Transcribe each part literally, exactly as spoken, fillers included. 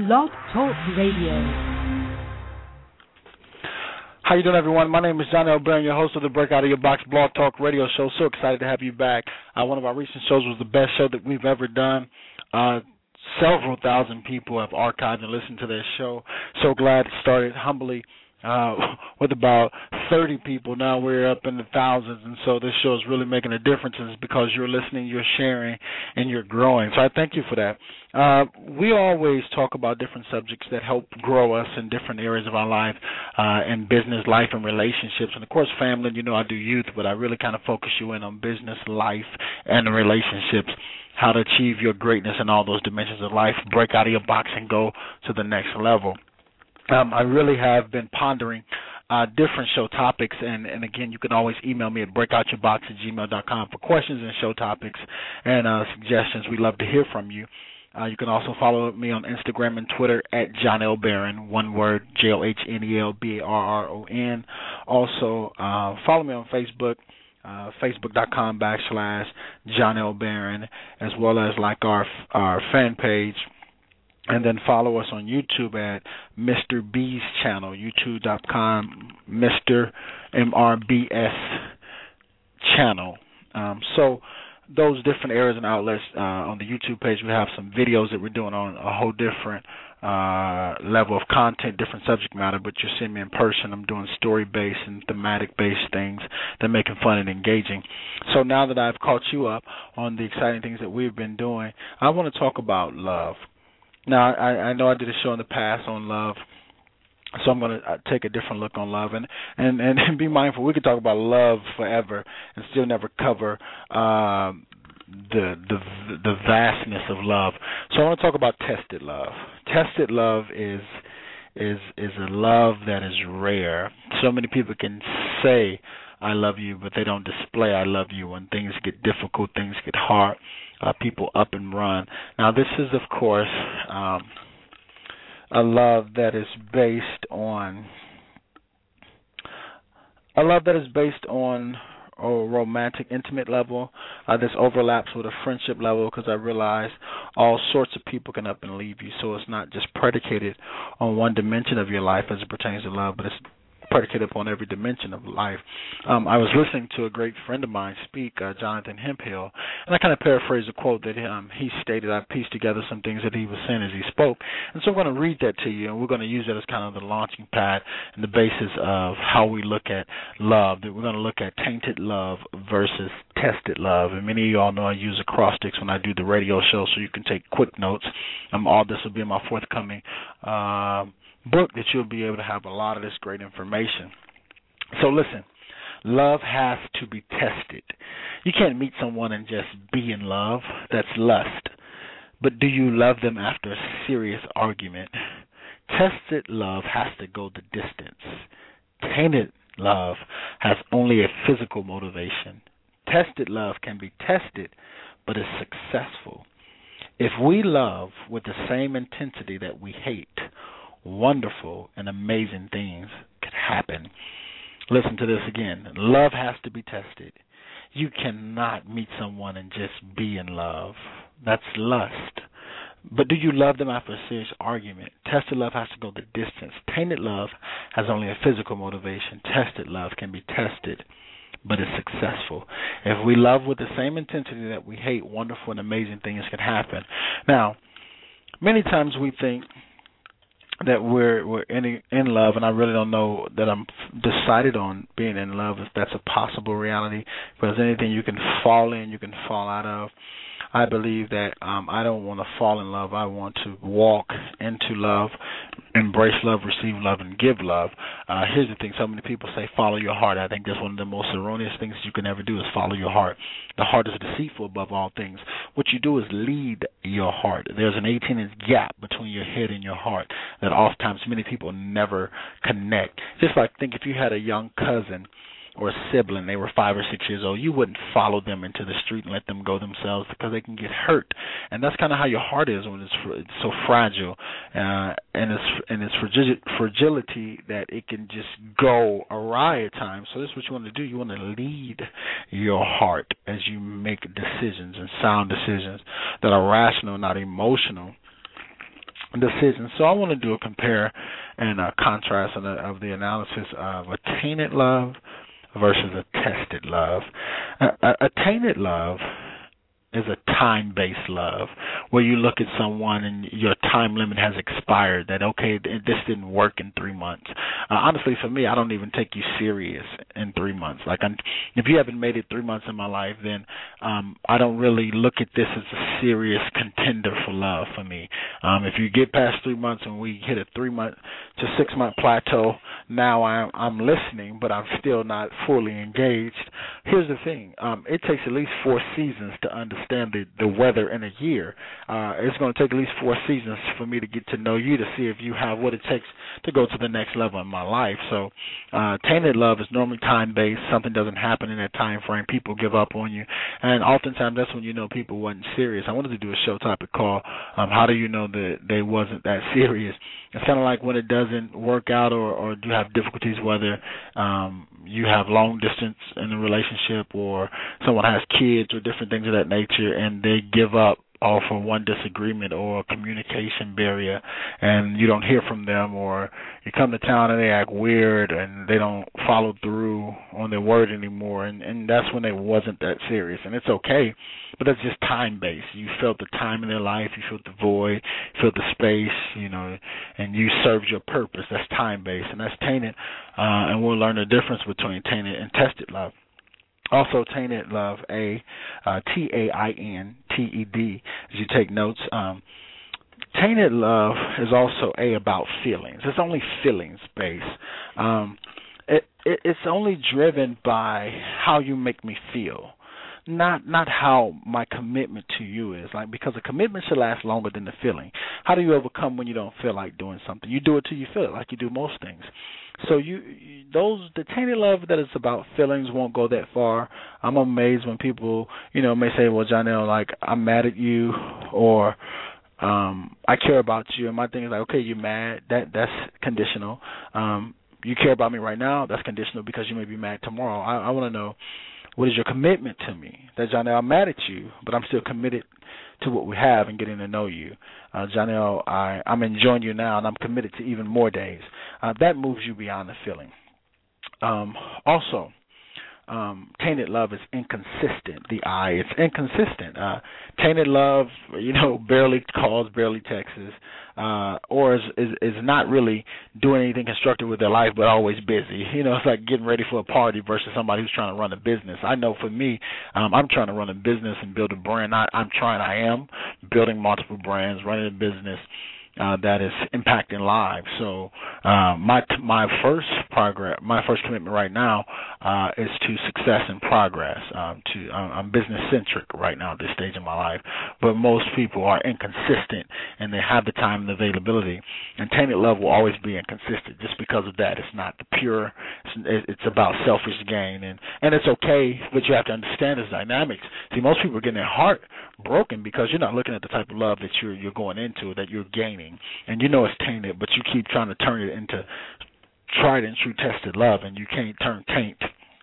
Blog Talk Radio. How you doing, everyone? My name is Johnny O'Brien, your host of the Break Out of Your Box Blog Talk Radio Show. So excited to have you back. Uh, one of our recent shows was the best show that we've ever done. Uh, several thousand people have archived and listened to that show. So glad it started humbly uh, with about thirty people. Now we're up in the thousands, and so this show is really making a difference. And it's because you're listening, you're sharing, and you're growing. So I thank you for that. Uh, we always talk about different subjects that help grow us in different areas of our life, uh, in business, life, and relationships. And, of course, family, you know I do youth, but I really kind of focus you in on business, life, and relationships, how to achieve your greatness in all those dimensions of life, break out of your box and go to the next level. Um, I really have been pondering uh, different show topics, and, and, again, you can always email me at breakoutyourbox at gmail dot com for questions and show topics and uh, suggestions. We'd love to hear from you. Uh, you can also follow me on Instagram and Twitter at John L. Barron, one word, J O H N E L B A R R O N. Also, uh, follow me on Facebook, uh, facebook.com backslash John L. Barron, as well as like our our fan page. And then follow us on YouTube at Mister B's channel, youtube dot com, Mister M R B S channel. Um, so those different areas and outlets, uh, on the YouTube page, we have some videos that we're doing on a whole different uh, level of content, different subject matter, but you're seeing me in person. I'm doing story-based and thematic-based things that make it fun and engaging. So now that I've caught you up on the exciting things that we've been doing, I want to talk about love. Now, I, I know I did a show in the past on love, so I'm going to take a different look on love. And, and, and be mindful, we could talk about love forever and still never cover uh, the, the the vastness of love. So I want to talk about tested love. Tested love is is is a love that is rare. So many people can say, I love you, but they don't display I love you when things get difficult, things get hard. Uh, people up and run. Now, this is, of course, um, a love that is based on a love that is based on a romantic, intimate level. Uh, this overlaps with a friendship level because I realize all sorts of people can up and leave you. So it's not just predicated on one dimension of your life as it pertains to love, but it's predicated upon every dimension of life. Um, I was listening to a great friend of mine speak, uh, Jonathan Hemphill, and I kind of paraphrased a quote that um, he stated. I pieced together some things that he was saying as he spoke, and so I'm going to read that to you, and we're going to use that as kind of the launching pad and the basis of how we look at love. That we're going to look at tainted love versus tested love, and many of you all know I use acrostics when I do the radio show, so you can take quick notes. Um, all this will be in my forthcoming uh, book that you'll be able to have a lot of this great information. So listen, love has to be tested. You can't meet someone and just be in love. That's lust. But do you love them after a serious argument? Tested love has to go the distance. Tainted love has only a physical motivation. Tested love can be tested, but is successful. If we love with the same intensity that we hate, wonderful and amazing things could happen. Listen to this again. Love has to be tested. You cannot meet someone and just be in love. That's lust. But do you love them after a serious argument? Tested love has to go the distance. Tainted love has only a physical motivation. Tested love can be tested, but is successful. If we love with the same intensity that we hate, wonderful and amazing things can happen. Now, many times we think that we're we're in in love, and I really don't know that I'm decided on being in love, if that's a possible reality. Because anything you can fall in, you can fall out of. I believe that um, I don't want to fall in love. I want to walk into love, embrace love, receive love, and give love. Uh, here's the thing. So many people say follow your heart. I think that's one of the most erroneous things you can ever do is follow your heart. The heart is deceitful above all things. What you do is lead your heart. There's an eighteen-inch gap between your head and your heart that oftentimes many people never connect. Just like think if you had a young cousin or a sibling, they were five or six years old, you wouldn't follow them into the street and let them go themselves because they can get hurt. And that's kind of how your heart is when it's, it's so fragile, uh, and its and its fragility that it can just go awry at times. So this is what you want to do. You want to lead your heart as you make decisions and sound decisions that are rational, not emotional. decisions. So I want to do a compare and a contrast of the, of the analysis of a tainted love versus a tested love. A, a, a tainted love is a time-based love, where you look at someone and your time limit has expired, that, okay, this didn't work in three months. Uh, honestly, for me, I don't even take you serious in three months. Like, I'm, if you haven't made it three months in my life, then um, I don't really look at this as a serious contender for love for me. Um, if you get past three months and we hit a three-month to six-month plateau, now I'm, I'm listening, but I'm still not fully engaged. Here's the thing. Um, it takes at least four seasons to understand the, the weather in a year. Uh, it's going to take at least four seasons for me to get to know you, to see if you have what it takes to go to the next level in my life. So uh, tainted love is normally time-based. Something doesn't happen in that time frame. People give up on you. And oftentimes that's when you know people wasn't serious. I wanted to do a show topic called um, How Do You Know That They Wasn't That Serious? It's kind of like when it doesn't work out, or, or you have difficulties, whether um, you have long distance in a relationship, or someone has kids, or different things of that nature, and they give up all for one disagreement or a communication barrier, and you don't hear from them, or you come to town and they act weird and they don't follow through on their word anymore, and, and that's when they wasn't that serious. And it's okay, but that's just time-based. You felt the time in their life, you felt the void, you felt the space, you know, and you served your purpose. That's time-based, and that's tainted, uh, and we'll learn the difference between tainted and tested love. Also, tainted love, A, uh, T A I N T E D, as you take notes. Um, tainted love is also, A, about feelings. It's only feelings-based. Um, it, it, it's only driven by how you make me feel, not not how my commitment to you is. Like, because a commitment should last longer than the feeling. How do you overcome when you don't feel like doing something? You do it till you feel it, like you do most things. So you, you those the tainted love that is about feelings won't go that far. I'm amazed when people, you know, may say, well, Jonell, like, I'm mad at you, or um, I care about you. And my thing is like, okay, you're mad. That that's conditional. Um, you care about me right now. That's conditional because you may be mad tomorrow. I, I want to know, what is your commitment to me? That, Jonell, I'm mad at you, but I'm still committed to what we have and getting to know you. Uh, Jonell, I, I'm enjoying you now, and I'm committed to even more days. Uh, that moves you beyond the feeling. Um, also, um, tainted love is inconsistent. The I, it's inconsistent. Uh, tainted love, you know, barely calls, barely texts, uh, or is, is is not really doing anything constructive with their life, but always busy. You know, it's like getting ready for a party versus somebody who's trying to run a business. I know for me, um, I'm trying to run a business and build a brand. I, I'm trying, I am building multiple brands, running a business Uh, that is impacting lives. So uh, my my first progress, my first commitment right now uh, is to success and progress. Um, to uh, I'm business centric right now at this stage in my life, but most people are inconsistent, and they have the time and availability. And tainted love will always be inconsistent just because of that. It's not the pure. It's, it's about selfish gain, and and it's okay, but you have to understand its dynamics. See, most people are getting their heart broken because you're not looking at the type of love that you're you're going into, that you're gaining, and you know it's tainted, but you keep trying to turn it into tried and true tested love, and you can't turn taint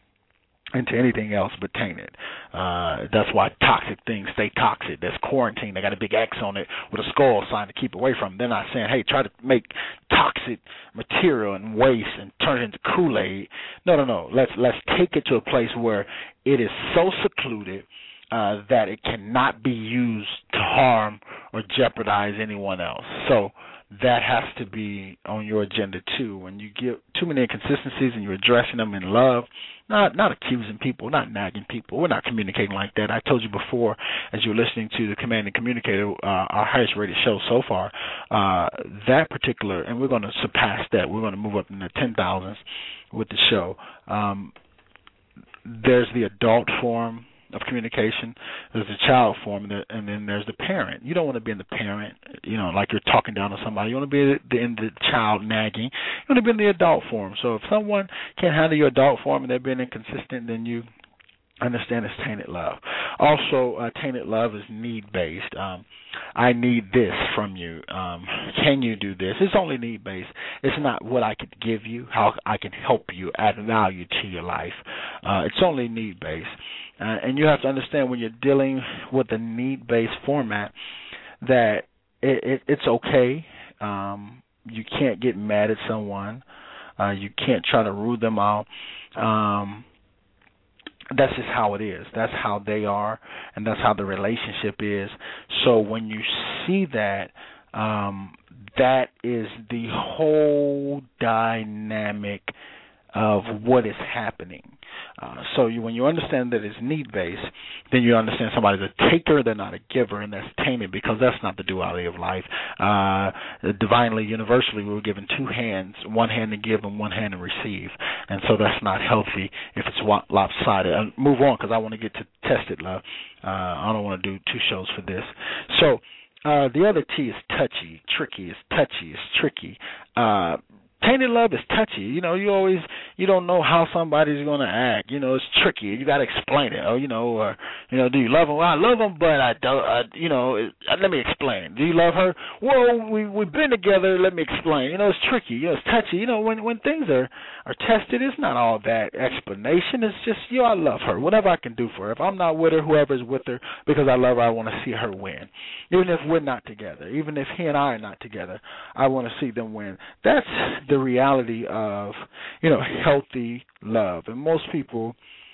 into anything else but tainted. Uh, that's why toxic things stay toxic. There's quarantine. They got a big X on it with a skull sign to keep away from. They're not saying, hey, try to make toxic material and waste and turn it into Kool-Aid. No, no, no. Let's let's take it to a place where it is so secluded Uh, that it cannot be used to harm or jeopardize anyone else. So that has to be on your agenda too. When you get too many inconsistencies and you're addressing them in love, not not accusing people, not nagging people. We're not communicating like that. I told you before, as you were listening to the Command and Communicator, uh, our highest rated show so far, uh, that particular, and we're going to surpass that. We're going to move up in the ten thousands with the show. Um, there's the adult form of communication, there's the child form, and, the, and then there's the parent. You don't want to be in the parent, you know, like you're talking down to somebody. You want to be in the child nagging. You want to be in the adult form. So if someone can't handle your adult form and they're being inconsistent, then you understand it's tainted love. Also, uh, tainted love is need-based. Um, I need this from you. Um, can you do this? It's only need-based. It's not what I could give you, how I can help you, add value to your life. Uh, it's only need-based. Uh, and you have to understand when you're dealing with a need-based format that it, it, it's okay can't get mad at someone. Uh, you can't try to rule them out. Um, that's just how it is. That's how they are, and that's how the relationship is. So when you see that, um, that is the whole dynamic of what is happening. Uh, so you, when you understand that it's need-based, then you understand somebody's a taker, they're not a giver, and that's tainted because that's not the duality of life. Uh, divinely, universally, we were given two hands, one hand to give and one hand to receive, and so that's not healthy if it's lopsided. Uh, move on because I want to get to tested love. Uh, I don't want to do two shows for this. So uh, the other T is touchy, tricky. It's touchy, it's tricky. Uh, Tainted love is touchy. You know, you always, you don't know how somebody's going to act. You know, it's tricky. You got to explain it. Or, you know, or, you know, do you love them? Well, I love them, but I don't, I, you know, it, let me explain. Do you love her? Well, we, we've been together. Let me explain. You know, it's tricky. You know, it's touchy. You know, when, when things are, are tested, it's not all that explanation. It's just, you know, I love her. Whatever I can do for her. If I'm not with her, whoever's with her, because I love her, I want to see her win. Even if we're not together, even if he and I are not together, I want to see them win. That's the reality of, you know, healthy love. And most people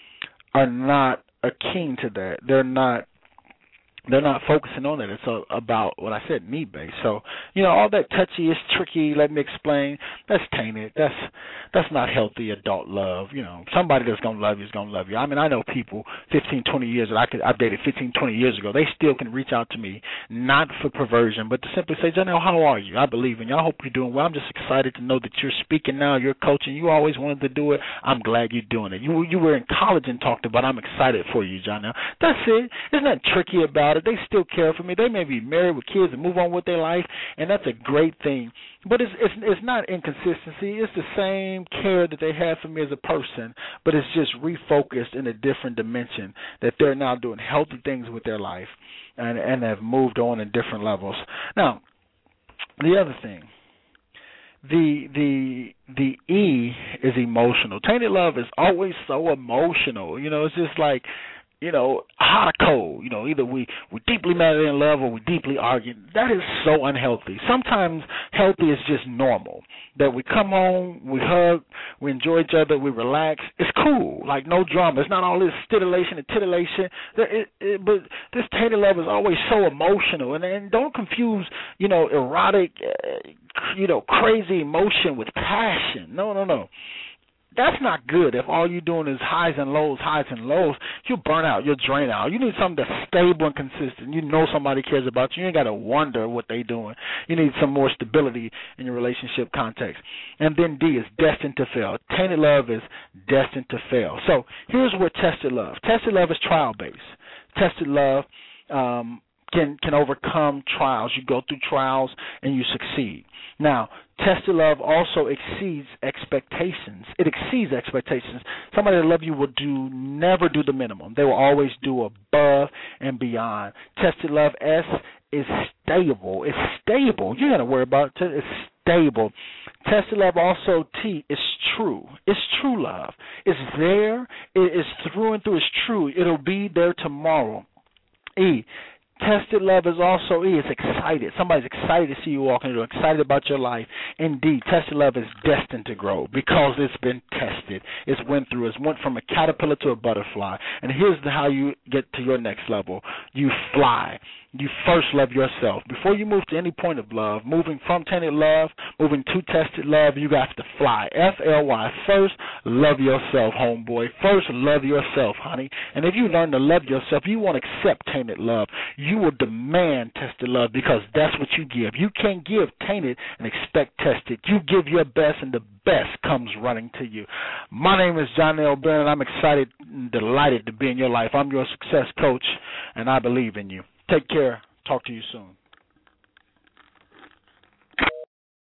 are not keen to that. They're not they're not focusing on it. It's a, about what I said, need-based. So, you know, all that touchy is tricky, let me explain, that's tainted. That's that's not healthy adult love. You know, somebody that's going to love you is going to love you. I mean, I know people fifteen, twenty years that I could, I dated fifteen, twenty years ago, they still can reach out to me, not for perversion, but to simply say, Janelle, how are you? I believe in you. I hope you're doing well. I'm just excited to know that you're speaking now, you're coaching. You always wanted to do it. I'm glad you're doing it. You, you were in college and talked about, I'm excited for you, Janelle. That's it. There's nothing tricky about it. They still care for me. They may be married with kids and move on with their life, and that's a great thing. But it's it's it's not inconsistency. It's the same care that they have for me as a person, but it's just refocused in a different dimension, that they're now doing healthy things with their life and, and have moved on in different levels. Now, the other thing, The the the E is emotional. Tainted love is always so emotional. You know, it's just like, you know, hot or cold. You know, either we we deeply madly in love or we deeply argue. That is so unhealthy. Sometimes healthy is just normal. That we come home, we hug, we enjoy each other, we relax. It's cool, like no drama. It's not all this titillation and titillation. It, it, but this tainted love is always so emotional. And, and don't confuse, you know, erotic, uh, you know, crazy emotion with passion. No, no, no. That's not good. If all you're doing is highs and lows, highs and lows, you'll burn out, you'll drain out. You need something that's stable and consistent. You know somebody cares about you. You ain't got to wonder what they're doing. You need some more stability in your relationship context. And then D is destined to fail. Tainted love is destined to fail. So here's where tested love. Tested love is trial-based. Tested love um, can can overcome trials. You go through trials and you succeed. Now, tested love also exceeds expectations. It exceeds expectations. Somebody that loves you will do never do the minimum. They will always do above and beyond. Tested love, S, is stable. It's stable. You got to worry about it. It's stable. Tested love also, T, is true. It's true love. It's there. It is through and through. It's true. It'll be there tomorrow. E, tested love is also E. It's excited. Somebody's excited to see you walking through, excited about your life. Indeed, tested love is destined to grow because it's been tested. It's went through. It's went from a caterpillar to a butterfly. And here's the, how you get to your next level. You fly. You first love yourself. Before you move to any point of love, moving from tainted love, moving to tested love, you got to fly. F L Y. First, love yourself, homeboy. First, love yourself, honey. And if you learn to love yourself, you won't accept tainted love. You will demand tested love because that's what you give. You can't give tainted and expect tested. You give your best, and the best comes running to you. My name is Janelle Bennett. I'm excited and delighted to be in your life. I'm your success coach, and I believe in you. Take care. Talk to you soon.